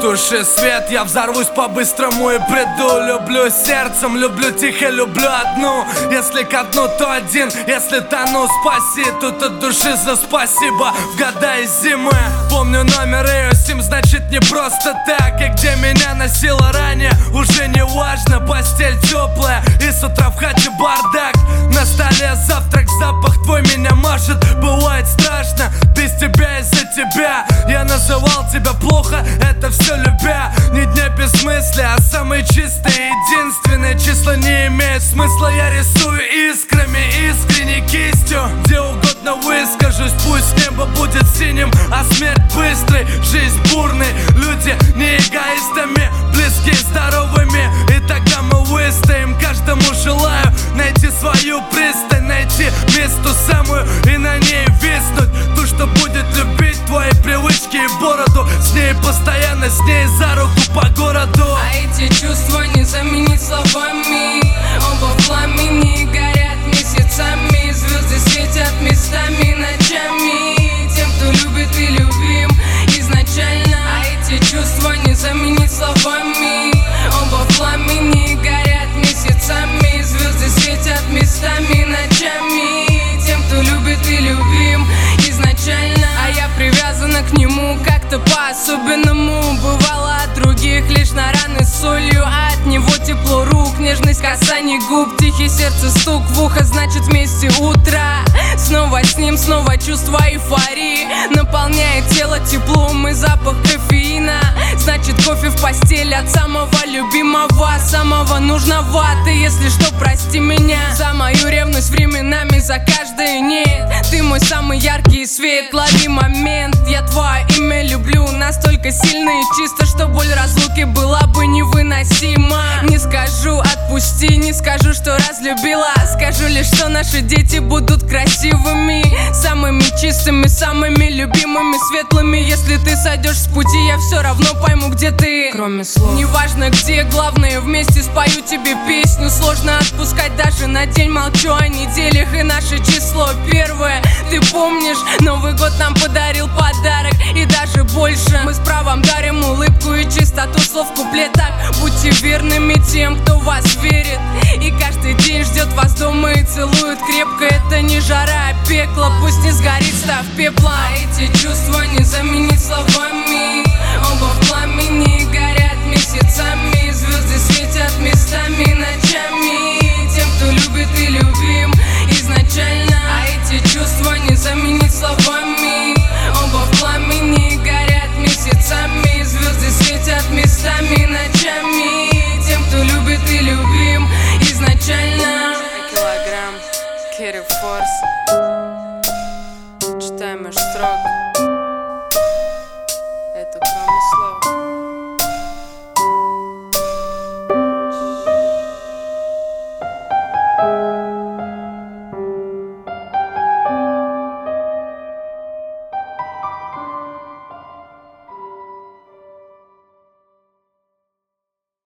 Потуши свет, я взорвусь по-быстрому и приду. Люблю сердцем, люблю тихо, люблю одну. Если ко дну, то один, если тону, спаси. Тут от души за спасибо в года и зимы. Помню номер ее сим, значит не просто так. И где меня носило ранее, уже не важно. Постель теплая и с утра в хате бардак. На столе завтрак, запах твой меня мажет. Бывает страшно, без тебя из-за тебя. Я называл тебя плохо, это все любя. Ни дня без мысли, а самые чистые, единственные числа не имеют смысла. Я рисую искрами, искренней кистью. Где угодно выскажусь, пусть небо будет синим, а смерть быстрой, жизнь бурной. Люди не эгоистами, близкие здоровыми. И тогда мы выстоим. Каждому желаю найти свою пристань, найти место самую и на ней виснуть. Ту, что будет любить твои привычки и бороду. С ней постоянно, с ней за руку по городу. А эти чувства не заменить словами. Оба в пламени горят месяцами. Звезды светят местами, ночами. Тем, кто любит и любим изначально. А эти чувства не заменить словами. Оба в пламени горят месяцами. Звезды светят местами, ночами. Тем, кто любит и любим изначально. А я привязана к нему как-то по-особенному. Бывало от других лишь на раны с солью, а от него тепло рук, нежность касаний губ, тихий сердце стук в ухо, значит вместе утро. Снова с ним, снова чувство эйфории наполняет тело теплом и запах кофеина. Значит кофе в постель от самого любимого, самого нужного. Ты, если что, прости меня за мою ревность временами, за каждое нет. Ты мой самый яркий свет, лови момент. Я твое имя люблю настолько сильно и чисто, что боль разлуки была бы невыносима. Не скажу отпусти, не скажу, что разлюбила. Скажу лишь, что наши дети будут красивыми, самыми чистыми, самыми любимыми, светлыми. Если ты сойдешь с пути, я все равно пойму, где ты, кроме слов. Неважно где, главное вместе спою тебе песню. Сложно отпускать даже на день, молчу о неделях. И наше число первое, ты помнишь? Новый год нам подарил подарок и даже больше. Мы с правом дарим улыбку и чистоту слов в куплетах. Будьте верными тем, кто в вас верит, и каждый день ждет вас дома и целует крепко. Это не жара, а пекло, пусть не сгорит, став пеплом. А эти чувства не заменить словами. Оба в пламени горят месяцами. Звезды светят местами, ночами. Тем, кто любит и любим изначально. А эти чувства не заменить словами. Оба в пламени горят месяцами. Звезды светят местами, ночами. Тем, кто любит и любим изначально. Килограмм, Керри Форс. Читай меж строк.